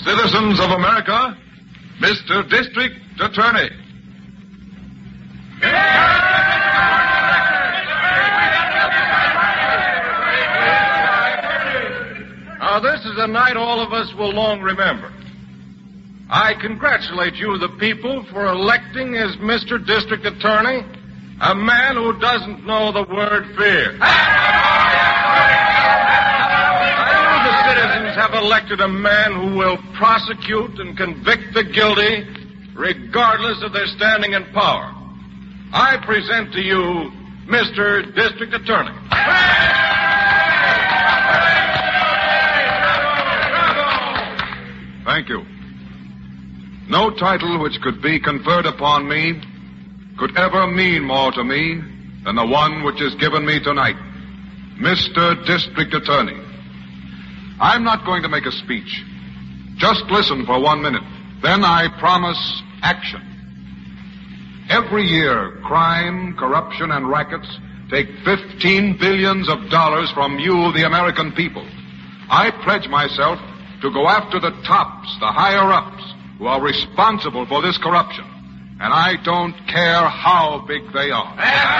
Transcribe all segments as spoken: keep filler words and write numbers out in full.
Citizens of America, Mister District Attorney. Now, this is a night all of us will long remember. I congratulate you, the people, for electing as Mister District Attorney a man who doesn't know the word fear. You, the citizens, have elected a man who will prosecute and convict the guilty regardless of their standing in power. I present to you Mister District Attorney. Thank you. No title which could be conferred upon me could ever mean more to me than the one which is given me tonight, Mister District Attorney. I'm not going to make a speech. Just listen for one minute. Then I promise action. Every year, crime, corruption, and rackets take fifteen billions of dollars from you, the American people. I pledge myself to go after the tops, the higher-ups, who are responsible for this corruption. And I don't care how big they are.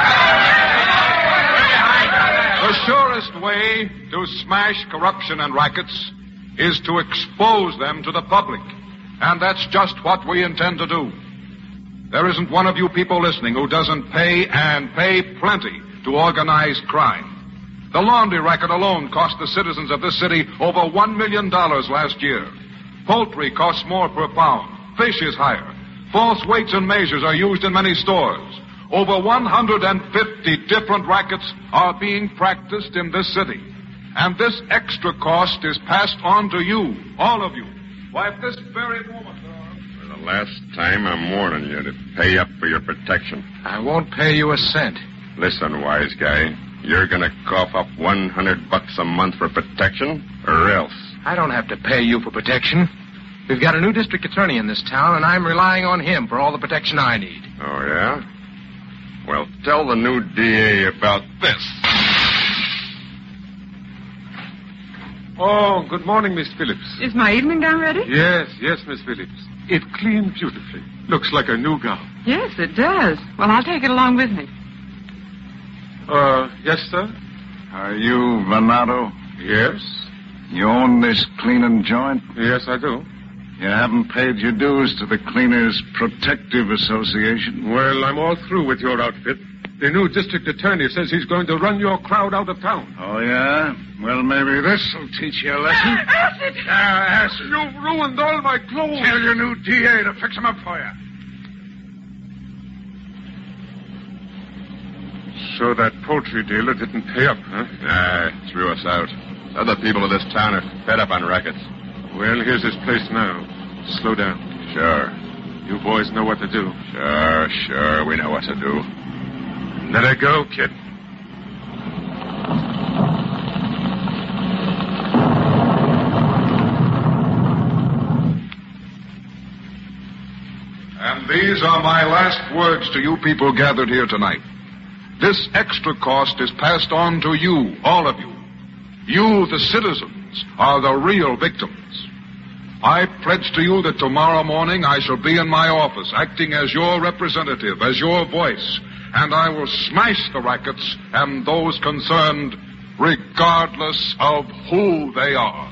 The surest way to smash corruption and rackets is to expose them to the public. And that's just what we intend to do. There isn't one of you people listening who doesn't pay, and pay plenty, to organized crime. The laundry racket alone cost the citizens of this city over one million dollars last year. Poultry costs more per pound. Fish is higher. False weights and measures are used in many stores. Over one hundred fifty different rackets are being practiced in this city. And this extra cost is passed on to you, all of you. Why, at this very moment... For the last time, I'm warning you to pay up for your protection. I won't pay you a cent. Listen, wise guy. You're going to cough up one hundred bucks a month for protection, or else. I don't have to pay you for protection. We've got a new district attorney in this town, and I'm relying on him for all the protection I need. Oh, yeah? Well, tell the new D A about this. Oh, good morning, Miss Phillips. Is my evening gown ready? Yes, yes, Miss Phillips. It cleaned beautifully. Looks like a new gown. Yes, it does. Well, I'll take it along with me. Uh, yes, sir? Are you Venato? Yes. You own this cleaning joint? Yes, I do. You haven't paid your dues to the Cleaners Protective Association? Well, I'm all through with your outfit. The new district attorney says he's going to run your crowd out of town. Oh, yeah? Well, maybe this will teach you a lesson. Acid! Uh, acid. You've ruined all my clothes. Tell your new D A to fix them up for you. So that poultry dealer didn't pay up, huh? Nah, threw us out. Other people of this town are fed up on rackets. Well, here's his place now. Slow down. Sure. You boys know what to do. Sure, sure. We know what to do. Let her go, kid. And these are my last words to you people gathered here tonight. This extra cost is passed on to you, all of you. You, the citizens, are the real victims. I pledge to you that tomorrow morning I shall be in my office, acting as your representative, as your voice, and I will smash the rackets and those concerned, regardless of who they are.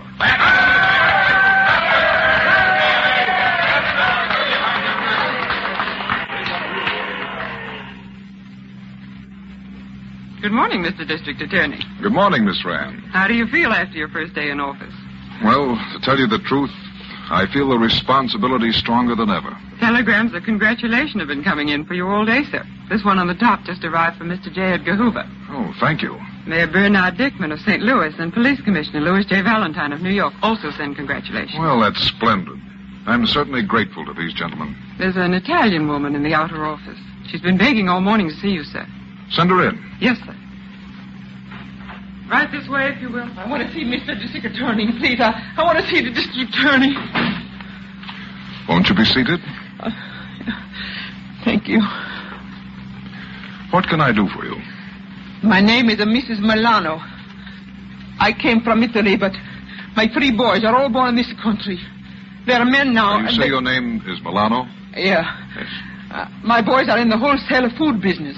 Good morning, Mister District Attorney. Good morning, Miss Rand. How do you feel after your first day in office? Well, to tell you the truth, I feel the responsibility stronger than ever. Telegrams of congratulation have been coming in for you all day, sir. This one on the top just arrived from Mister J. Edgar Hoover. Oh, thank you. Mayor Bernard Dickman of Saint Louis and Police Commissioner Louis J. Valentine of New York also send congratulations. Well, that's splendid. I'm certainly grateful to these gentlemen. There's an Italian woman in the outer office. She's been begging all morning to see you, sir. Send her in. Yes, sir. Right this way, if you will. I want to see Mister District Attorney, please. I, I want to see the District Attorney. Won't you be seated? Uh, thank you. What can I do for you? My name is uh, Missus Milano. I came from Italy, but my three boys are all born in this country. There are men now. You and say they- your name is Milano? Yeah. Yes. Uh, my boys are in the wholesale food business.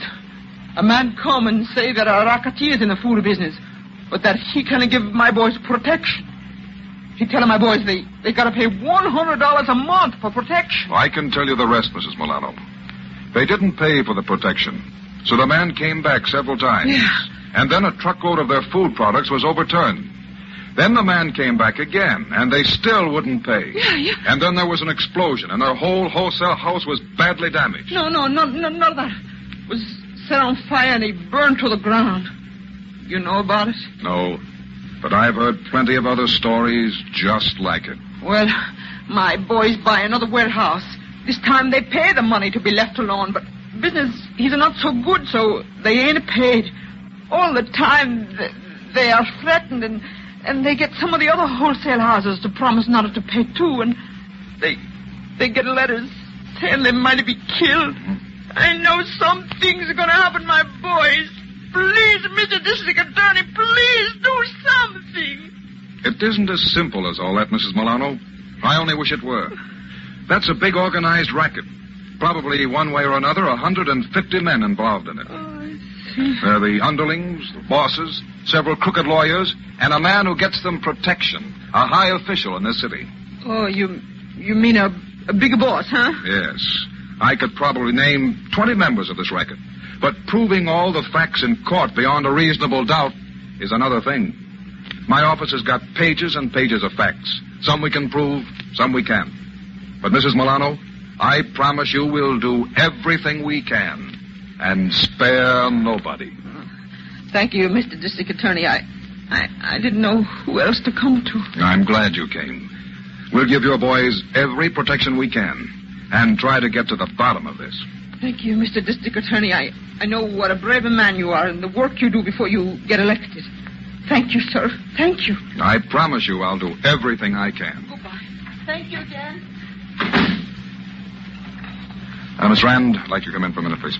A man come and say there are racketeers in the food business, but that he can give my boys protection. He tell my boys they, they got to pay one hundred dollars a month for protection. I can tell you the rest, Missus Milano. They didn't pay for the protection, so the man came back several times. Yeah. And then a truckload of their food products was overturned. Then the man came back again, and they still wouldn't pay. Yeah, yeah. And then there was an explosion, and their whole wholesale house was badly damaged. No, no, no, no, none of that. It was set on fire and he burned to the ground. You know about it? No, but I've heard plenty of other stories just like it. Well, my boys buy another warehouse. This time they pay the money to be left alone, but business is not so good, so they ain't paid. All the time th- they are threatened, and, and they get some of the other wholesale houses to promise not to pay too, and they they get letters saying they might be killed. I know some things are going to happen, my boys. Please, Mister District Attorney, please do something. It isn't as simple as all that, Missus Milano. I only wish it were. That's a big organized racket. Probably one way or another, one hundred fifty men involved in it. Oh, I see. They're the underlings, the bosses, several crooked lawyers, and a man who gets them protection, a high official in this city. Oh, you you mean a, a big boss, huh? Yes. I could probably name twenty members of this racket. But proving all the facts in court beyond a reasonable doubt is another thing. My office has got pages and pages of facts. Some we can prove, some we can't. But, Missus Milano, I promise you we'll do everything we can and spare nobody. Thank you, Mister District Attorney. I, I, I didn't know who else to come to. I'm glad you came. We'll give your boys every protection we can and try to get to the bottom of this. Thank you, Mister District Attorney. I, I know what a brave man you are and the work you do before you get elected. Thank you, sir. Thank you. I promise you I'll do everything I can. Goodbye. Thank you again. Uh, Miss Rand, I'd like you to come in for a minute, please.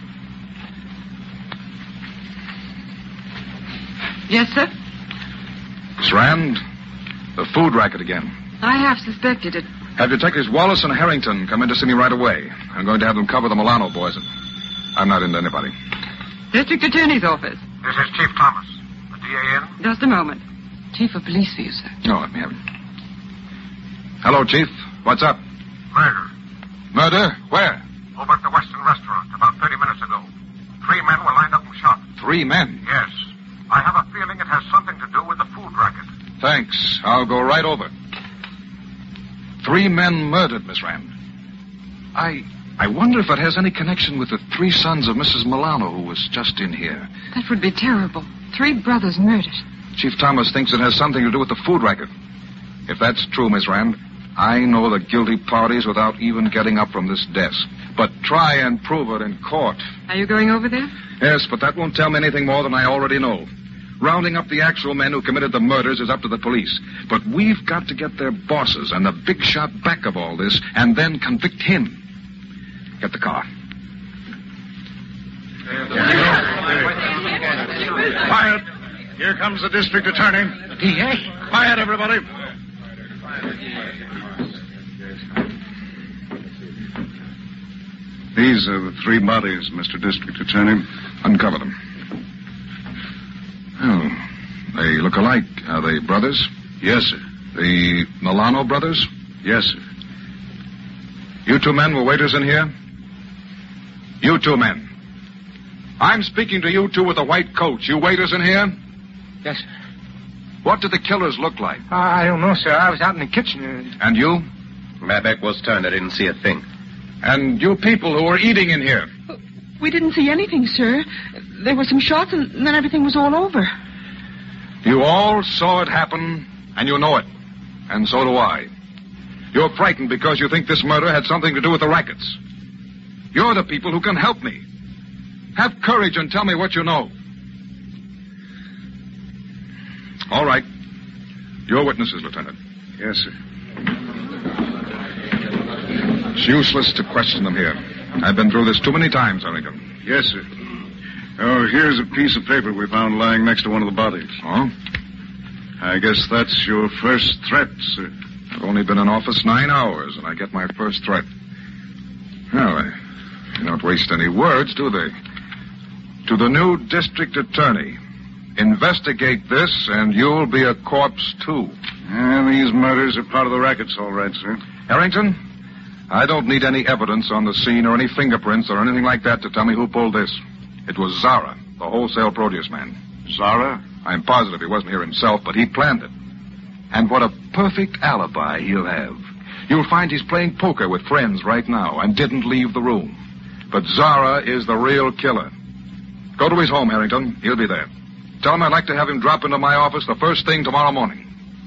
Yes, sir? Miss Rand, the food racket again. I have suspected it. Have Detectives Wallace and Harrington come in to see me right away. I'm going to have them cover the Milano boys. I'm not into anybody. District Attorney's office. This is Chief Thomas. The D A in? Just a moment. Chief of Police for you, sir. No, let me have it. Hello, Chief. What's up? Murder. Murder? Where? Over at the Western Restaurant about thirty minutes ago. Three men were lined up and shot. Three men? Yes. I have a feeling it has something to do with the food racket. Thanks. I'll go right over. Three men murdered, Miss Rand. I I wonder if it has any connection with the three sons of Missus Milano who was just in here. That would be terrible. Three brothers murdered. Chief Thomas thinks it has something to do with the food racket. If that's true, Miss Rand, I know the guilty parties without even getting up from this desk. But try and prove it in court. Are you going over there? Yes, but that won't tell me anything more than I already know. Rounding up the actual men who committed the murders is up to the police. But we've got to get their bosses and the big shot back of all this and then convict him. Get the car. Quiet. Here comes the district attorney. D A? Quiet, everybody. These are the three bodies, Mister District Attorney. Uncover them. Oh, they look alike. Are they brothers? Yes, sir. The Milano brothers? Yes, sir. You two men were waiters in here? You two men. I'm speaking to you two with the white coats. You waiters in here? Yes, sir. What did the killers look like? Uh, I don't know, sir. I was out in the kitchen. And... And you? My back was turned. I didn't see a thing. And you people who were eating in here? We didn't see anything, sir. There were some shots, and then everything was all over. You all saw it happen, and you know it. And so do I. You're frightened because you think this murder had something to do with the rackets. You're the people who can help me. Have courage and tell me what you know. All right. Your witnesses, Lieutenant. Yes, sir. It's useless to question them here. I've been through this too many times, Harrington. Yes, sir. Oh, here's a piece of paper we found lying next to one of the bodies. Oh? I guess that's your first threat, sir. I've only been in office nine hours, and I get my first threat. Well, they, they don't waste any words, do they? To the new district attorney. Investigate this, and you'll be a corpse, too. Yeah, these murders are part of the rackets, all right, sir. Harrington, I don't need any evidence on the scene or any fingerprints or anything like that to tell me who pulled this. It was Zara, the wholesale produce man. Zara? I'm positive he wasn't here himself, but he planned it. And what a perfect alibi he'll have. You'll find he's playing poker with friends right now and didn't leave the room. But Zara is the real killer. Go to his home, Harrington. He'll be there. Tell him I'd like to have him drop into my office the first thing tomorrow morning.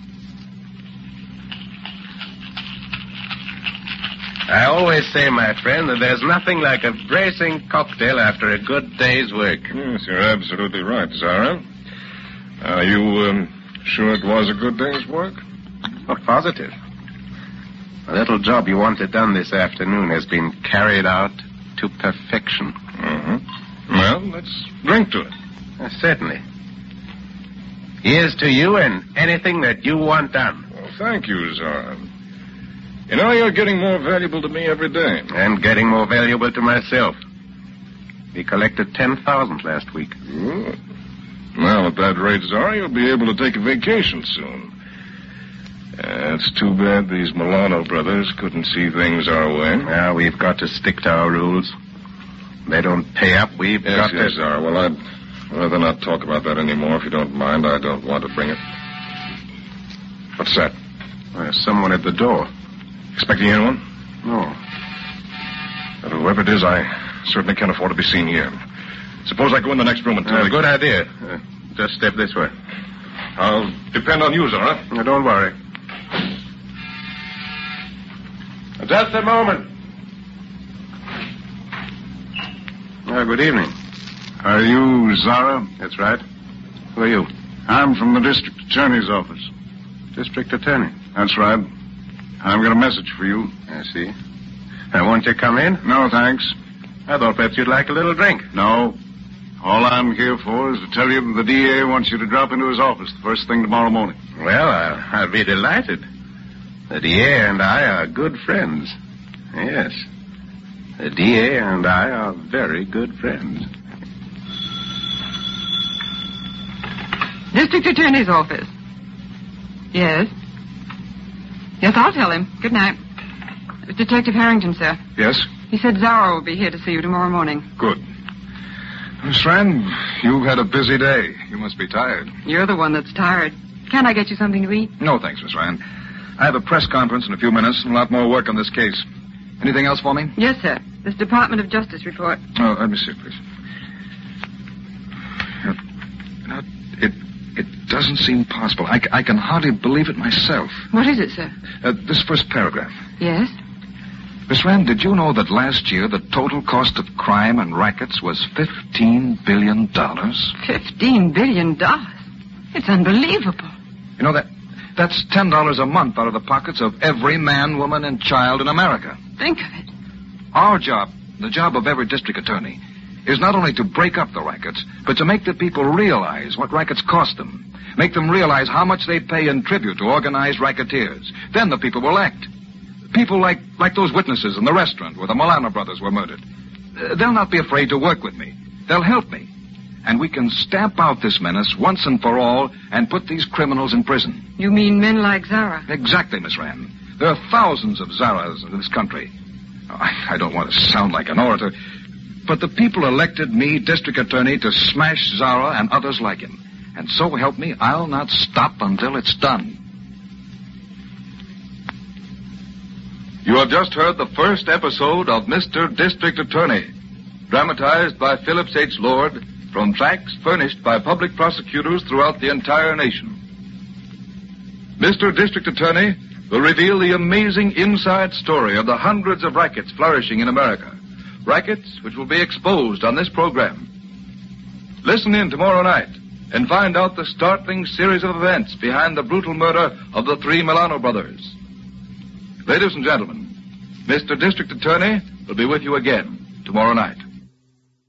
I always say, my friend, that there's nothing like a bracing cocktail after a good day's work. Yes, you're absolutely right, Zara. Are you um, sure it was a good day's work? Oh, positive. The little job you wanted done this afternoon has been carried out to perfection. Mm-hmm. Well, let's drink to it. Uh, certainly. Here's to you and anything that you want done. Well, thank you, Zara. You know, you're getting more valuable to me every day. And getting more valuable to myself. We collected ten thousand last week. Good. Well, at that rate, Zara, you'll be able to take a vacation soon. Uh, it's too bad these Milano brothers couldn't see things our way. Well, we've got to stick to our rules. They don't pay up. We've yes, got yes, to... Zara. Well, I'd rather not talk about that anymore, if you don't mind. I don't want to bring it. What's that? There's someone at the door. Expecting anyone? No. Well, whoever it is, I certainly can't afford to be seen here. Suppose I go in the next room and tell Uh, you... good idea. Uh, just step this way. I'll depend on you, Zara. Now, don't worry. Just a moment. Uh, good evening. Are you Zara? That's right. Who are you? I'm from the district attorney's office. District attorney. That's right. I've got a message for you. I see. I want you to come in. No, thanks. I thought perhaps you'd like a little drink. No. All I'm here for is to tell you that the D A wants you to drop into his office the first thing tomorrow morning. Well, I'll, I'll be delighted. The D A and I are good friends. Yes. The D A and I are very good friends. District Attorney's office. Yes. Yes, I'll tell him. Good night. It's Detective Harrington, sir. Yes? He said Zara will be here to see you tomorrow morning. Good. Miss Rand, you've had a busy day. You must be tired. You're the one that's tired. Can't I get you something to eat? No, thanks, Miss Rand. I have a press conference in a few minutes and a lot more work on this case. Anything else for me? Yes, sir. This Department of Justice report. Oh, let me see, please. Now, it it doesn't seem possible. I, I can hardly believe it myself. What is it, sir? Uh, this first paragraph. Yes? Miss Rand, did you know that last year the total cost of crime and rackets was fifteen billion dollars? Fifteen billion dollars? It's unbelievable. You know, that that's ten dollars a month out of the pockets of every man, woman, and child in America. Think of it. Our job, the job of every district attorney, is not only to break up the rackets, but to make the people realize what rackets cost them. Make them realize how much they pay in tribute to organized racketeers. Then the people will act. People like, like those witnesses in the restaurant where the Milano brothers were murdered. Uh, they'll not be afraid to work with me. They'll help me. And we can stamp out this menace once and for all and put these criminals in prison. You mean men like Zara? Exactly, Miss Rand. There are thousands of Zaras in this country. I, I don't want to sound like an orator, but the people elected me district attorney to smash Zara and others like him. And so help me, I'll not stop until it's done. You have just heard the first episode of Mister District Attorney, dramatized by Phillips H. Lord from facts furnished by public prosecutors throughout the entire nation. Mister District Attorney will reveal the amazing inside story of the hundreds of rackets flourishing in America. Rackets which will be exposed on this program. Listen in tomorrow night and find out the startling series of events behind the brutal murder of the three Milano brothers. Ladies and gentlemen, Mister District Attorney will be with you again tomorrow night.